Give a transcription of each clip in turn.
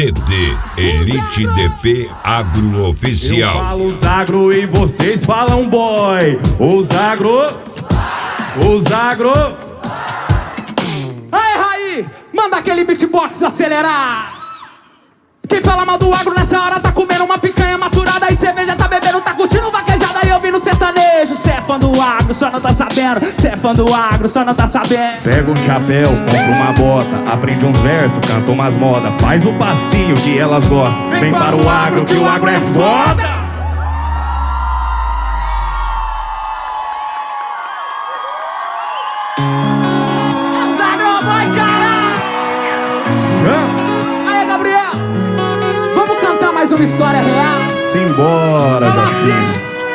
CD Elite DP Agro Oficial. Eu falo os agro e vocês falam boy. Os agro. Aí, Raí, manda aquele beatbox acelerar. Quem fala mal do agro nessa hora tá comendo uma picanha maturada e cerveja, tá bebendo, tá curtindo vaquejada e ouvindo sertanejo. Cê é fã do agro, só não tá sabendo. Cê é fã do agro, só não tá sabendo. Pega um chapéu, compra uma bota, aprende uns versos, canta umas modas, faz o passinho que elas gostam. Vem para o agro que o agro é foda. Mais uma história real. Simbora, Jacinho.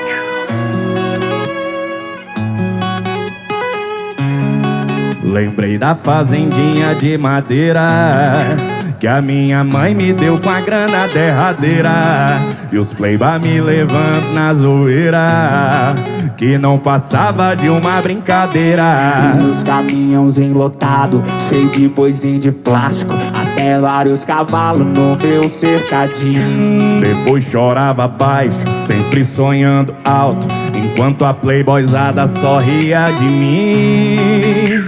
Lembrei da fazendinha de madeira que a minha mãe me deu com a grana derradeira. E os playba me levando na zoeira que não passava de uma brincadeira. E os caminhões enlotados, cheio de boizinho de plástico, até vários cavalos no meu cercadinho. Depois chorava baixo, sempre sonhando alto, enquanto a playboyzada só ria de mim.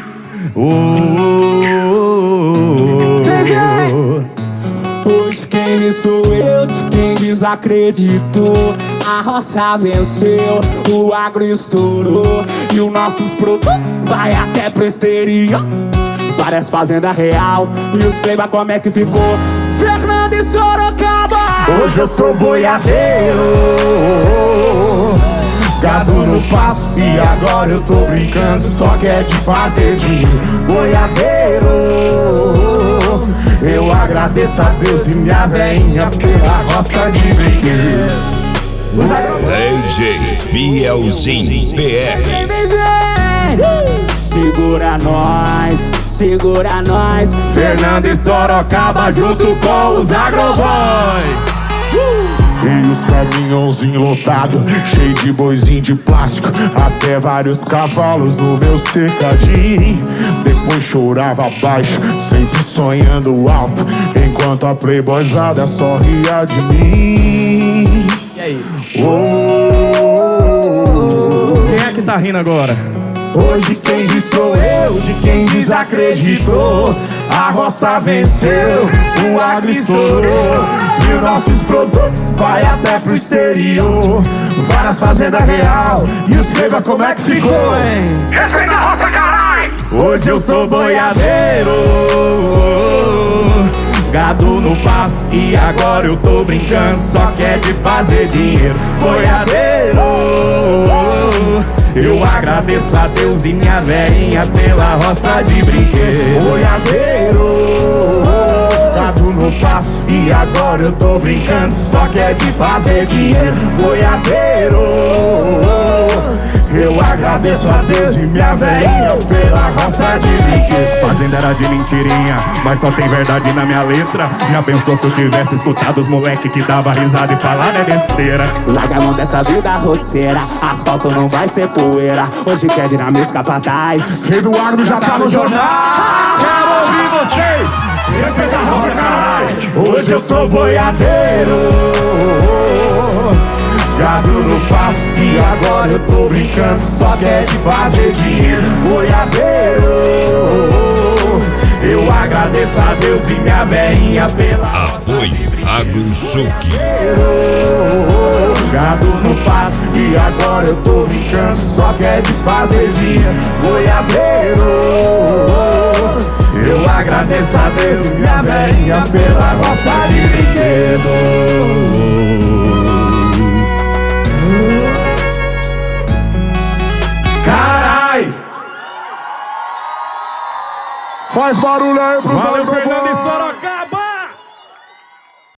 Hoje quem sou eu, de quem desacreditou. A roça venceu, o agro estourou e os nossos produtos vai até pro exterior. Várias fazendas real e os playba como é que ficou? Fernando e Sorocaba. Hoje eu sou boiadeiro, gado no passo e agora eu tô brincando, só quer de fazer dinheiro. Boiadeiro, eu agradeço a Deus e minha veinha pela roça de brinquedo. DJ Bielzinho PR. Segura nós, Fernando e Sorocaba junto com os agroboy. E os caminhãozinhos lotados, cheio de boizinho de plástico, até vários cavalos no meu cercadinho. Depois chorava baixo, sempre sonhando alto, enquanto a playboyzada só ria de mim. E aí? Quem é que tá rindo agora? Hoje quem ri sou eu, de quem desacreditou. A roça venceu, o agro estourou e os nossos produtos vai até pro exterior. Várias fazendas real e os playboys como é que ficou, hein? Respeita a roça, caralho! Hoje eu sou boiadeiro, gado no pasto e agora eu tô brincando, só quer de fazer dinheiro. Boiadeiro, eu agradeço a Deus e minha veinha pela roça de brinquedo. Boiadeiro, gado no passo e agora eu tô brincando, só quer de fazer dinheiro. Boiadeiro, eu agradeço a Deus e minha veinha pela roça de brinquedo. Fazenda era de mentirinha, mas só tem verdade na minha letra. Já pensou se eu tivesse escutado os moleque que dava risada e falar é besteira? Larga a mão dessa vida roceira, asfalto não vai ser poeira. Hoje quer virar meus capataz. Rei do agro já tá no jornal. Quero ouvir vocês! Respeita a roça, caralho. Hoje eu sou boiadeiro, gado no passo e agora eu tô brincando, só quer de fazer dinheiro. Boiadeiro, eu agradeço a Deus e minha veinha pela Apoio AgroSuc. gado no passo e agora eu tô brincando, só quer de fazer dinheiro. Boiadeiro, eu agradeço a Deus e minha veinha pela roça de brinquedo. Carai! Faz barulho aí pros Valeu, agroboy. Fernando e Sorocaba!